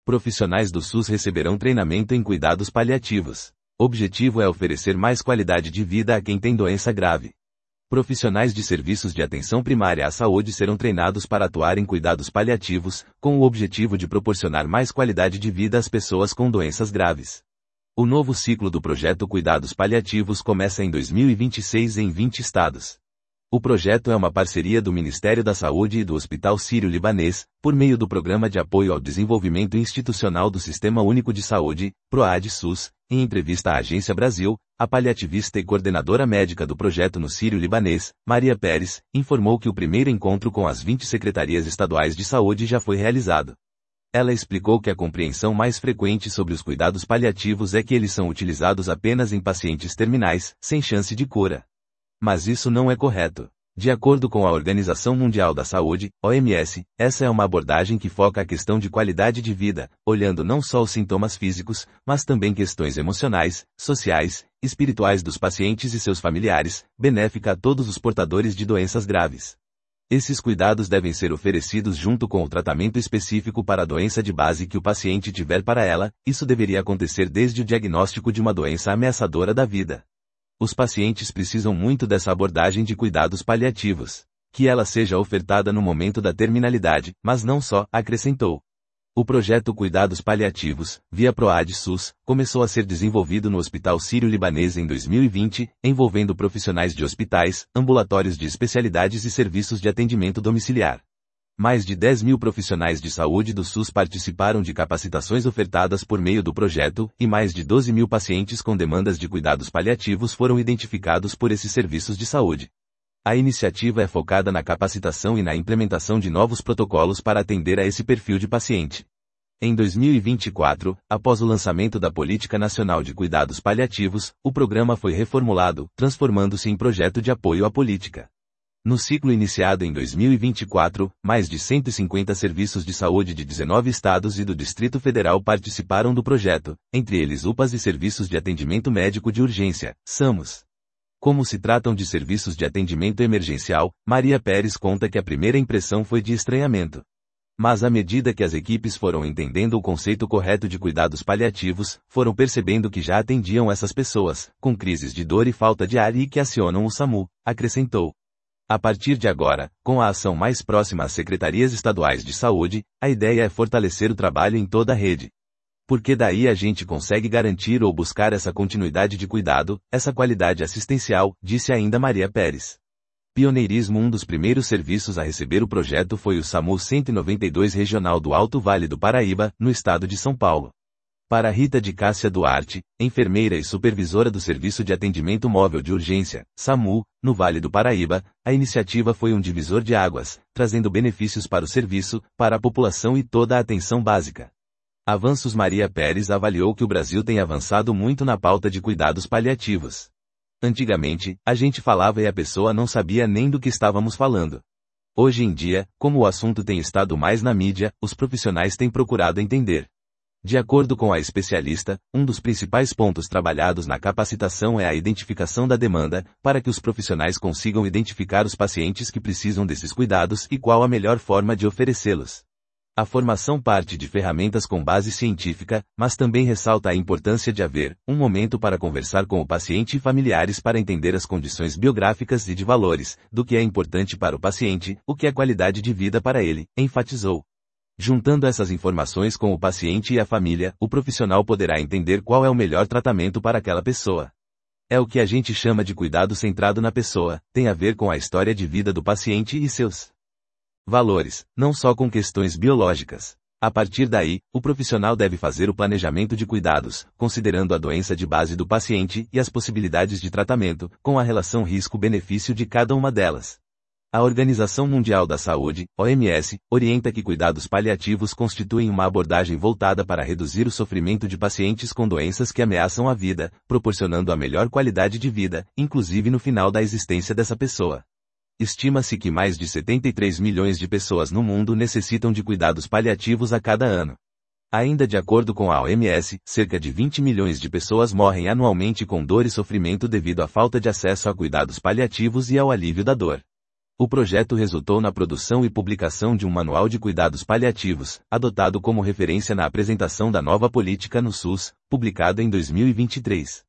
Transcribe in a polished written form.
Profissionais do SUS receberão treinamento em cuidados paliativos. O objetivo é oferecer mais qualidade de vida a quem tem doença grave. Profissionais de serviços de atenção primária à saúde serão treinados para atuar em cuidados paliativos, com o objetivo de proporcionar mais qualidade de vida às pessoas com doenças graves. O novo ciclo do projeto Cuidados Paliativos começa em 2026 em 20 estados. O projeto é uma parceria do Ministério da Saúde e do Hospital Sírio-Libanês, por meio do Programa de Apoio ao Desenvolvimento Institucional do Sistema Único de Saúde, PROAD-SUS. Em entrevista à Agência Brasil, a paliativista e coordenadora médica do projeto no Sírio-Libanês, Maria Pérez, informou que o primeiro encontro com as 20 secretarias estaduais de saúde já foi realizado. Ela explicou que a compreensão mais frequente sobre os cuidados paliativos é que eles são utilizados apenas em pacientes terminais, sem chance de cura. Mas isso não é correto. De acordo com a Organização Mundial da Saúde, OMS, essa é uma abordagem que foca a questão de qualidade de vida, olhando não só os sintomas físicos, mas também questões emocionais, sociais, espirituais dos pacientes e seus familiares, benéfica a todos os portadores de doenças graves. Esses cuidados devem ser oferecidos junto com o tratamento específico para a doença de base que o paciente tiver para ela. Isso deveria acontecer desde o diagnóstico de uma doença ameaçadora da vida. Os pacientes precisam muito dessa abordagem de cuidados paliativos. Que ela seja ofertada no momento da terminalidade, mas não só, acrescentou. O projeto Cuidados Paliativos, via PROAD-SUS, começou a ser desenvolvido no Hospital Sírio-Libanês em 2020, envolvendo profissionais de hospitais, ambulatórios de especialidades e serviços de atendimento domiciliar. Mais de 10 mil profissionais de saúde do SUS participaram de capacitações ofertadas por meio do projeto, e mais de 12 mil pacientes com demandas de cuidados paliativos foram identificados por esses serviços de saúde. A iniciativa é focada na capacitação e na implementação de novos protocolos para atender a esse perfil de paciente. Em 2024, após o lançamento da Política Nacional de Cuidados Paliativos, o programa foi reformulado, transformando-se em projeto de apoio à política. No ciclo iniciado em 2024, mais de 150 serviços de saúde de 19 estados e do Distrito Federal participaram do projeto, entre eles UPAs e Serviços de Atendimento Médico de Urgência, SAMUS. Como se tratam de serviços de atendimento emergencial, Maria Pérez conta que a primeira impressão foi de estranhamento. Mas à medida que as equipes foram entendendo o conceito correto de cuidados paliativos, foram percebendo que já atendiam essas pessoas, com crises de dor e falta de ar e que acionam o SAMU, acrescentou. A partir de agora, com a ação mais próxima às secretarias estaduais de saúde, a ideia é fortalecer o trabalho em toda a rede. Porque daí a gente consegue garantir ou buscar essa continuidade de cuidado, essa qualidade assistencial, disse ainda Maria Pérez. Pioneirismo. Um dos primeiros serviços a receber o projeto foi o SAMU 192 Regional do Alto Vale do Paraíba, no estado de São Paulo. Para Rita de Cássia Duarte, enfermeira e supervisora do Serviço de Atendimento Móvel de Urgência, SAMU, no Vale do Paraíba, a iniciativa foi um divisor de águas, trazendo benefícios para o serviço, para a população e toda a atenção básica. Avanços. Maria Pérez avaliou que o Brasil tem avançado muito na pauta de cuidados paliativos. Antigamente, a gente falava e a pessoa não sabia nem do que estávamos falando. Hoje em dia, como o assunto tem estado mais na mídia, os profissionais têm procurado entender. De acordo com a especialista, um dos principais pontos trabalhados na capacitação é a identificação da demanda, para que os profissionais consigam identificar os pacientes que precisam desses cuidados e qual a melhor forma de oferecê-los. A formação parte de ferramentas com base científica, mas também ressalta a importância de haver um momento para conversar com o paciente e familiares para entender as condições biográficas e de valores, do que é importante para o paciente, o que é qualidade de vida para ele, enfatizou. Juntando essas informações com o paciente e a família, o profissional poderá entender qual é o melhor tratamento para aquela pessoa. É o que a gente chama de cuidado centrado na pessoa, tem a ver com a história de vida do paciente e seus valores, não só com questões biológicas. A partir daí, o profissional deve fazer o planejamento de cuidados, considerando a doença de base do paciente e as possibilidades de tratamento, com a relação risco-benefício de cada uma delas. A Organização Mundial da Saúde, OMS, orienta que cuidados paliativos constituem uma abordagem voltada para reduzir o sofrimento de pacientes com doenças que ameaçam a vida, proporcionando a melhor qualidade de vida, inclusive no final da existência dessa pessoa. Estima-se que mais de 73 milhões de pessoas no mundo necessitam de cuidados paliativos a cada ano. Ainda de acordo com a OMS, cerca de 20 milhões de pessoas morrem anualmente com dor e sofrimento devido à falta de acesso a cuidados paliativos e ao alívio da dor. O projeto resultou na produção e publicação de um manual de cuidados paliativos, adotado como referência na apresentação da nova política no SUS, publicada em 2023.